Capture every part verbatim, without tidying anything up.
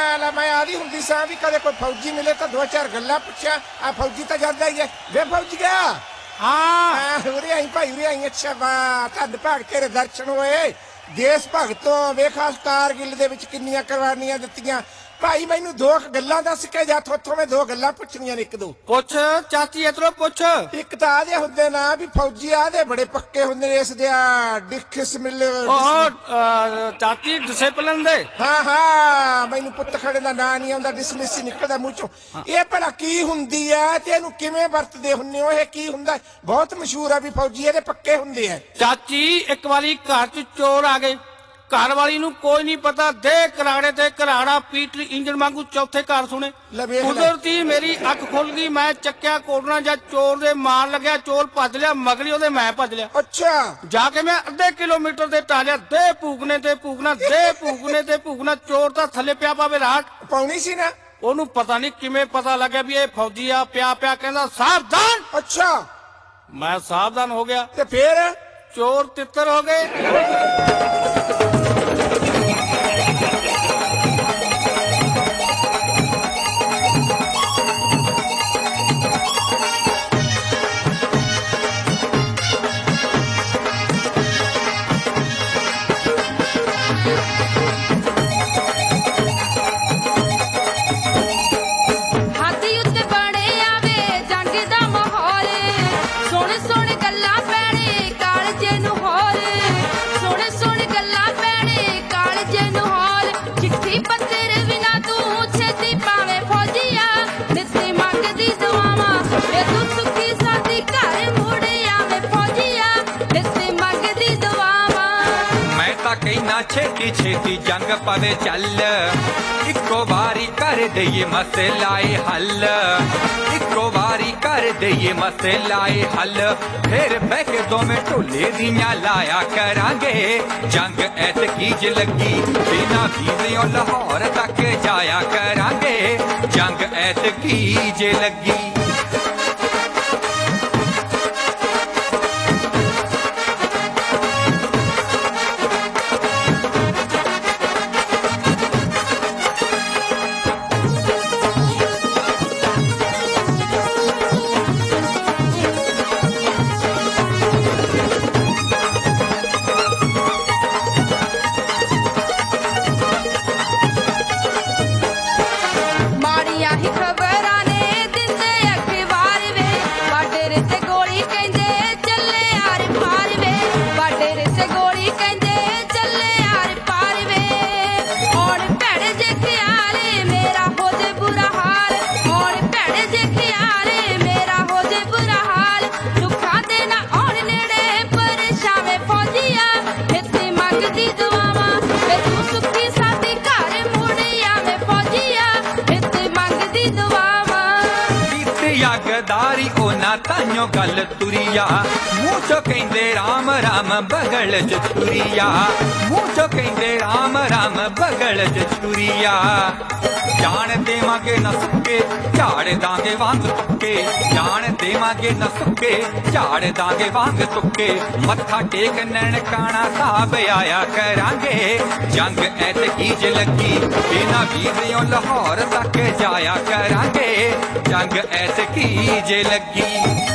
ਲੈ ਮੈਂ ਆਦੀ ਹੁੰਦੀ ਸਾਂ ਵੀ ਕਦੇ ਕੋਈ ਫੌਜੀ ਮਿਲੇ ਤਾਂ ਦੋ ਚਾਰ ਗੱਲਾਂ ਪੁੱਛਿਆ ਆ ਫੌਜੀ ਤਾਂ ਜਾਂਦਾ ਹੀ ਹੈ ਵੇ ਫੌਜੀ ਗਿਆ ਹਾਂ ਉਰੇ ਆਈ ਭਾਈ ਉਰੇ ਆਈ ਅੱਛਾ ਵਾ ਧੰਨ ਭਾਗ ਤੇਰੇ ਦਰਸ਼ਨ ਹੋਏ ਦੇਸ਼ ਭਗਤੋਂ ਵੇਖਾ ਕਾਰਗਿਲ ਦੇ ਵਿੱਚ ਕਿੰਨੀਆਂ ਕੁਰਬਾਨੀਆਂ ਦਿੱਤੀਆਂ ਭਾਈ ਮੈਨੂੰ ਦੋ ਗੱਲਾਂ ਦੱਸ ਕੇ ਜਾ ਥੋਥੋਂ ਮੈਂ ਦੋ ਗੱਲਾਂ ਪੁੱਛਣੀਆਂ ਨੇ ਇੱਕ ਦੋ ਪੁੱਛ ਚਾਚੀ ਇਧਰੋਂ ਪੁੱਛ ਇੱਕ ਤਾਂ ਆਦੇ ਹੁੰਦੇ ਨਾ ਵੀ ਫੌਜੀ ਆਦੇ ਬੜੇ ਪੱਕੇ ਹੁੰਦੇ ਨੇ ਇਸ ਦੇ ਡਿਕਸ ਮਿਲ ਉਹ ਚਾਚੀ ਡਿਸਪਲਿਨ ਦੇ ਹਾਂ ਹਾਂ ਮੈਨੂੰ ਪੁੱਤ ਖੜੇ ਦਾ ਨਾਂ ਨਹੀਂ ਆਉਂਦਾ ਡਿਸਮਿਸ ਹੀ ਨਿਕਲਦਾ ਮੂੰਹ ਚੋਂ ਇਹ ਭਲਾ ਕੀ ਹੁੰਦੀ ਹੈ ਤੇ ਇਹਨੂੰ ਕਿਵੇਂ ਵਰਤਦੇ ਹੁੰਦੇ ਹੋ ਇਹ ਕੀ ਹੁੰਦਾ ਬਹੁਤ ਮਸ਼ਹੂਰ ਆ ਵੀ ਫੌਜੀ ਇਹਦੇ ਪੱਕੇ ਹੁੰਦੇ ਆ ਚਾਚੀ ਇੱਕ ਵਾਰੀ ਘਰ ਚ ਚੋਰ ਆ ਗਏ घर वाली नू कोई नहीं पता दे कराड़े ते कराड़ा पीट इंजन वांगू चौथे घर सुने कुदरती मेरी अख खुल गई मैं चक्या कोटना जा चोर दे मार लग्या चोर भज लिया मगरी ओदे मैं भज लिया अच्छा जाके मैं अद्धे किलोमीटर ते टालिया दे भूकने ते भूकना दे भूकने ते भूकना चोर तां थले पिया पावे रात पाउनी सी ना ओनू पता नहीं किवें पता लग्या भी ये फौजी आ पिया पिया कहंदा सावधान अच्छा मैं सावधान हो गया ते फिर चोर तितर हो गए छेती छेती जंग पवे चल इको बारी कर दइए मसलाए हल इको बारी कर दइए मसलाए हल फिर बह के दो में ढोले दियां लाया करांगे जंग ऐतकी ज लगी बिना वीज़ियों लाहौर तक जाया करांगे जंग ऐतकी ज लगी ताइयों गल तुरिया मुँह चो कहंदे राम राम बगल च छुरिया मुँह चो कहंदे राम राम बगल च छुरिया जान देवांगे न सुके झाड़ दांगे वांग तुक्के जान देवांगे न सुके झाड़ दांगे वांग तुक्के मत्था टेक ननकाना साहब आया करांगे जंग ऐतकी ज लगी बिना वीज़ियों लाहौर तक जाया करांगे जंग ऐतकी ज लगी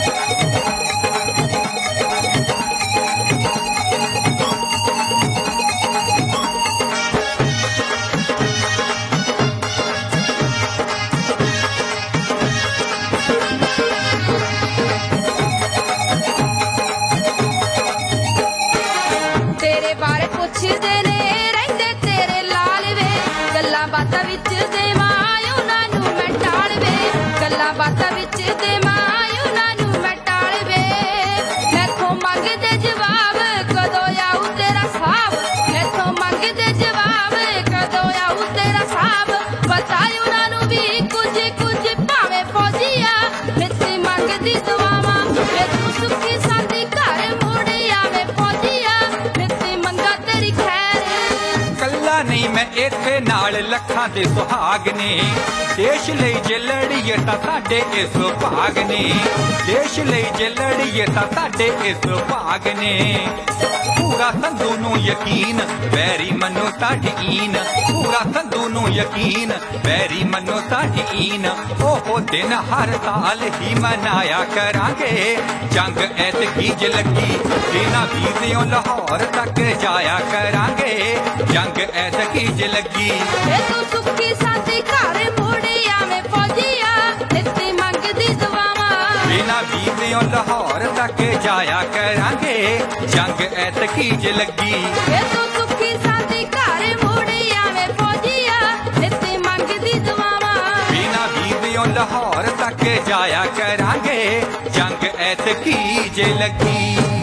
इत्थे नाल लखां दे सुहाग ने देश लई जे लड़ीए तां साडे इस भाग ने देश लई जे लड़ीए तां साडे इस भाग ने ਪੂਰਾ ਸੰਧੂ ਨੂੰ ਯਕੀਨ ਵੈਰੀ ਮੰਨੋ ਸਾਡੀ ਈਨ ਪੂਰਾ ਸੰਧੂ ਨੂੰ ਯਕੀਨ ਵੈਰੀ ਮੰਨੋ ਸਾਡੀ ਈਨ ਉਹ ਦਿਨ ਹਰ ਸਾਲ ਹੀ ਮਨਾਇਆ ਕਰਾਂਗੇ ਜੰਗ ਐਤਕੀ ਜ ਲੱਗੀ ਇਹਨਾਂ ਵੀਜ਼ਿਓਂ ਲਾਹੌਰ ਤੱਕ ਜਾਇਆ ਕਰਾਂਗੇ ਜੰਗ ਐਤਕੀ ਜ ਲੱਗੀ ਤੂੰ ਸੁੱਖੀ ਸਾਥੀ ਘਰ ਮੋੜੇ ਆਵੇਂ ਫੌਜੀਆ ਇੱਥੇ ਮੰਗਦੀ ਦੁਆਵਾਂ ਇਹਨਾਂ ਵੀਜ਼ਿਓਂ ਲਾਹੌਰ ਤੱਕ ਜਾਇਆ ਕਰਾਂਗੇ ਜੰਗ ਐਤਕੀ ਜ ਲੱਗੀ ਤੂੰ ਸੁੱਖੀ ਸਾਥੀ ਘਰ ਮੋੜੇ ਆਵੇਂ ਫੌਜੀਆ ਇੱਥੇ ਮੰਗਦੀ ਦੁਆਵਾਂ ਇਹਨਾਂ ਵੀਜ਼ਿਓਂ ਲਾਹੌਰ ਤੱਕ ਜਾਇਆ ਕਰਾਂਗੇ ਜੰਗ ਐਤਕੀ ਜ ਲੱਗੀ